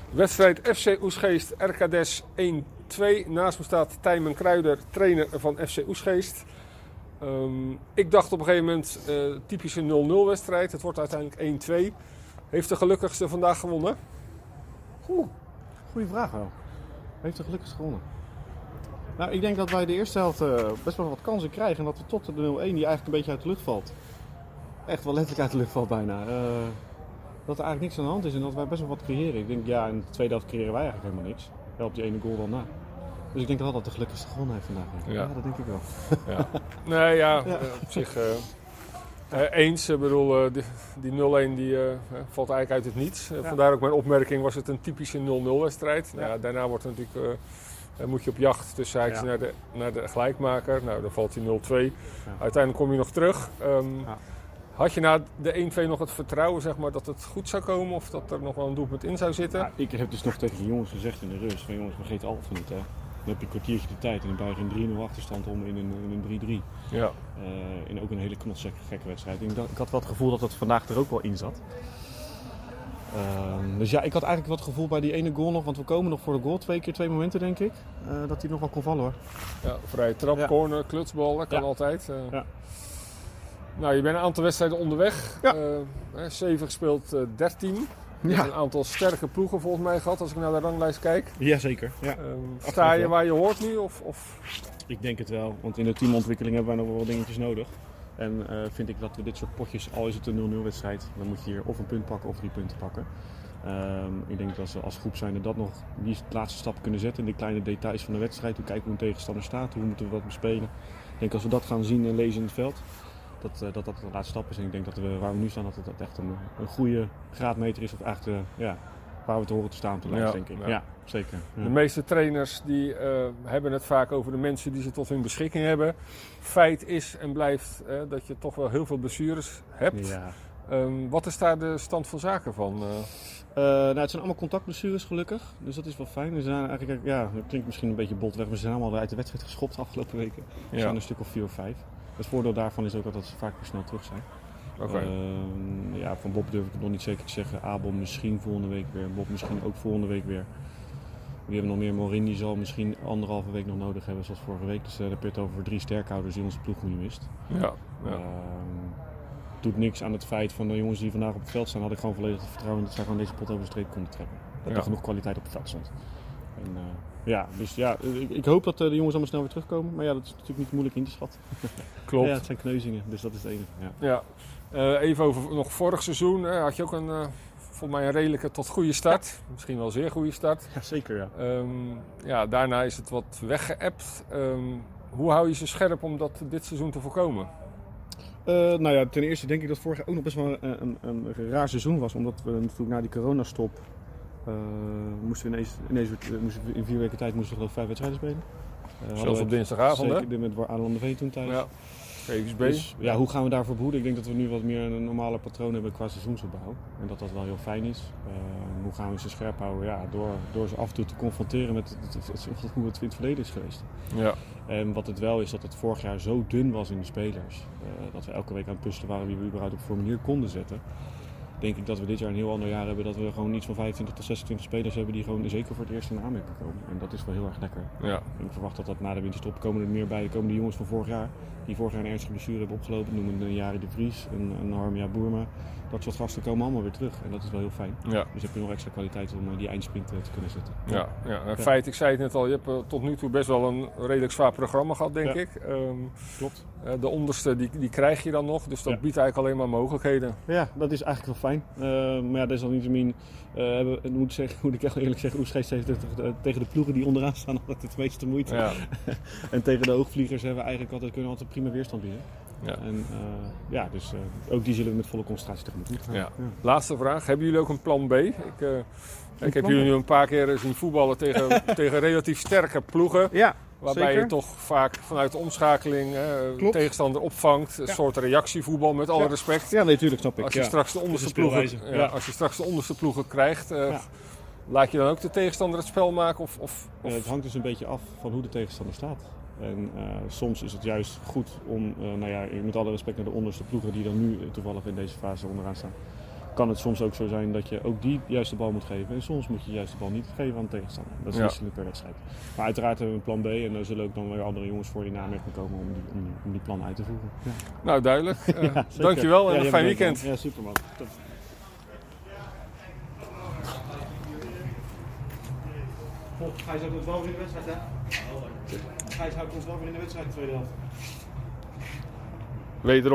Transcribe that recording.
Wedstrijd FC Oesgeest, RKDS 1-2. Naast me staat Tijmen Kruider, trainer van FC Oesgeest. Ik dacht op een gegeven moment, typische 0-0 wedstrijd. Het wordt uiteindelijk 1-2. Heeft de gelukkigste vandaag gewonnen? Goeie vraag wel. Heeft de gelukkigste gewonnen? Nou, ik denk dat wij de eerste helft best wel wat kansen krijgen. En dat we tot de 0-1 die eigenlijk een beetje uit de lucht valt. Echt wel letterlijk uit de lucht valt bijna. Dat er eigenlijk niks aan de hand is en dat wij best wel wat creëren. Ik denk, in de tweede helft creëren wij eigenlijk helemaal niks. Wel op die ene goal dan na. Dus ik denk wel dat de gelukkigste gewonnen heeft vandaag. Ja, dat denk ik wel. Ja. Nee, ja, op zich eens. Ik bedoel, die 0-1 die valt eigenlijk uit het niets. Vandaar ook mijn opmerking, was het een typische 0-0 wedstrijd. Ja. Ja, daarna wordt het natuurlijk... moet je op jacht tussen haakjes naar de gelijkmaker. Nou, dan valt hij 0-2. Ja. Uiteindelijk kom je nog terug. Had je na de 1-2 nog het vertrouwen, zeg maar, dat het goed zou komen? Of dat er nog wel een doelpunt in zou zitten? Ja, ik heb dus nog tegen de jongens gezegd in de rust. Van jongens, vergeet alles niet. Hè. Dan heb je een kwartiertje de tijd en dan buig je een 3-0 achterstand om in een 3-3. Ja. In ook een hele knotsgekke wedstrijd. Ik had wel het gevoel dat het vandaag er ook wel in zat. Dus ja, ik had eigenlijk wat gevoel bij die ene goal nog, want we komen nog voor de goal. 2 momenten denk ik, dat hij nog wel kon vallen hoor. Ja, vrije trap, corner, klutsbal, dat kan altijd. Nou, je bent een aantal wedstrijden onderweg. Ja. 7 gespeeld, 13. Je hebt een aantal sterke ploegen volgens mij gehad, als ik naar de ranglijst kijk. Jazeker. Ja. Sta je waar je hoort nu? Of? Ik denk het wel, want in de teamontwikkeling hebben wij nog wel wat dingetjes nodig. En vind ik dat we dit soort potjes, al is het een 0-0 wedstrijd, dan moet je hier of een punt pakken of 3 punten pakken. Ik denk dat ze als groep zijn dat nog die laatste stap kunnen zetten in de kleine details van de wedstrijd. Hoe kijken hoe een tegenstander staat, hoe moeten we wat bespelen. Ik denk als we dat gaan zien en lezen in het veld, dat de laatste stap is. En ik denk dat waar we nu staan, dat het echt een goede graadmeter is. Of eigenlijk waar we te horen te staan op de lijst, denk ik. Ja, zeker. Ja. De meeste trainers die hebben het vaak over de mensen die ze tot hun beschikking hebben. Feit is en blijft dat je toch wel heel veel blessures hebt. Ja. Wat is daar de stand van zaken van? Het zijn allemaal contactblessures gelukkig, dus dat is wel fijn. We zijn eigenlijk, dat klinkt misschien een beetje botweg, maar we zijn allemaal uit de wedstrijd geschopt de afgelopen weken. Er zijn een stuk of 4 of 5. Het voordeel daarvan is ook dat ze vaak weer snel terug zijn. Okay. Van Bob durf ik het nog niet zeker te zeggen. Abel misschien volgende week weer, Bob misschien ook volgende week weer. We hebben nog meer. Morin die zal misschien 1,5 week nog nodig hebben zoals vorige week. Dus daar heb je het over 3 sterkhouders die onze ploeg nu mist. Ja. Doet niks aan het feit van de jongens die vandaag op het veld staan, had ik gewoon volledig het vertrouwen dat zij gewoon deze pot over de streep konden trekken. Dat er genoeg kwaliteit op het veld stond. Ik hoop dat de jongens allemaal snel weer terugkomen. Maar ja, dat is natuurlijk niet moeilijk in te schatten. Klopt. Ja, het zijn kneuzingen, dus dat is het enige. Ja. Even over nog vorig seizoen. Had je ook volgens mij een redelijke tot goede start. Ja. Misschien wel een zeer goede start. Ja, zeker ja. Daarna is het wat weggeëpt. Hoe hou je ze scherp om dat dit seizoen te voorkomen? Ten eerste denk ik dat vorig jaar ook nog best wel een raar seizoen was. Omdat we natuurlijk na die coronastop moesten we ineens in 4 weken tijd moesten we geloof 5 wedstrijden spelen. Zelfs op dinsdagavond, hè? Zeker, met Adeland de Veen toen thuis. Ja. VVSB. Dus, hoe gaan we daarvoor behoeden? Ik denk dat we nu wat meer een normale patroon hebben qua seizoensopbouw. En dat wel heel fijn is. Hoe gaan we ze scherp houden? Ja, door ze af en toe te confronteren met hoe het in het verleden is geweest. Ja. En wat het wel is, dat het vorig jaar zo dun was in de spelers. Dat we elke week aan het puzzelen waren wie we überhaupt op formulier konden zetten. Denk ik dat we dit jaar een heel ander jaar hebben. Dat we gewoon iets van 25 tot 26 spelers hebben die gewoon zeker voor het eerst in aanmerking komen. En dat is wel heel erg lekker. Ja. En ik verwacht dat na de winterstop komen er meer bij. Er komen de jongens van vorig jaar. Die vorig jaar een ernstige blessure hebben opgelopen. Noemen een Jari de Vries, een Harmia Boerma. Dat soort gasten komen allemaal weer terug. En dat is wel heel fijn. Ja. Dus heb je nog extra kwaliteit om die eindsprint te kunnen zetten. Ja. In feite, ik zei het net al, je hebt tot nu toe best wel een redelijk zwaar programma gehad, denk ik. Klopt. De onderste, die krijg je dan nog. Dus dat biedt eigenlijk alleen maar mogelijkheden. Ja, dat is eigenlijk wel fijn. Maar desalniettemin moet ik echt eerlijk zeggen, Oesgeest heeft tegen de ploegen die onderaan staan altijd het meeste moeite. Ja. En tegen de hoogvliegers hebben we eigenlijk kunnen we altijd prima weerstand bieden. Ja. En dus ook die zullen we met volle concentratie tegemoet moeten gaan. Ja. Ja. Laatste vraag, hebben jullie ook een plan B? Ik heb jullie nu een paar keer zien voetballen tegen relatief sterke ploegen. Ja. Waarbij zeker. je toch vaak vanuit de omschakeling tegenstander opvangt. Een soort reactievoetbal met alle respect. Ja, natuurlijk, snap ik. Als je straks de onderste ploegen krijgt, laat je dan ook de tegenstander het spel maken? Of? Het hangt dus een beetje af van hoe de tegenstander staat. En soms is het juist goed om, met alle respect naar de onderste ploegen die dan nu toevallig in deze fase onderaan staan. kan het soms ook zo zijn dat je ook die juiste bal moet geven. En soms moet je juist de bal niet geven aan de tegenstander. Dat is wisselend per wedstrijd. Maar uiteraard hebben we een plan B en daar zullen ook dan weer andere jongens voor in aanmerking komen om die plan uit te voeren. Ja. Nou, duidelijk. Dankjewel en een fijn weekend. Ja, super man. Top. Gijs houdt ons wel weer in de wedstrijd, hè? Gijs houdt ons wel weer in de wedstrijd, de tweede helft. Wederom.